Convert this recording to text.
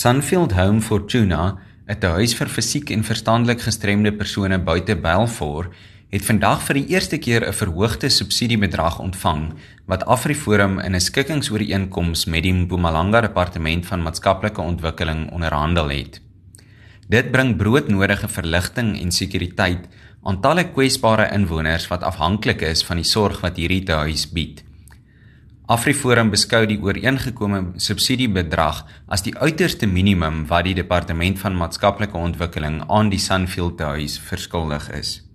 Sunfield Home Fortuna, 'n tehuis vir fisiek en verstandelik gestremde persone buite Balfour, het vandag vir die eerste keer 'n verhoogde subsidiebedrag ontvang, wat AfriForum in 'n skikkingsooreenkoms met die Mpumalanga Departement van Maatskaplike Ontwikkeling onderhandel het. Dit bring broodnodige verligting en sekuriteit aan talle kwesbare inwoners wat afhanklik is van die sorg wat hierdie tehuis bied. AfriForum beskou die ooreengekome subsidiebedrag as die uiterste minimum wat die Departement van Maatskaplike Ontwikkeling aan die Sunfield tehuis verskuldig is.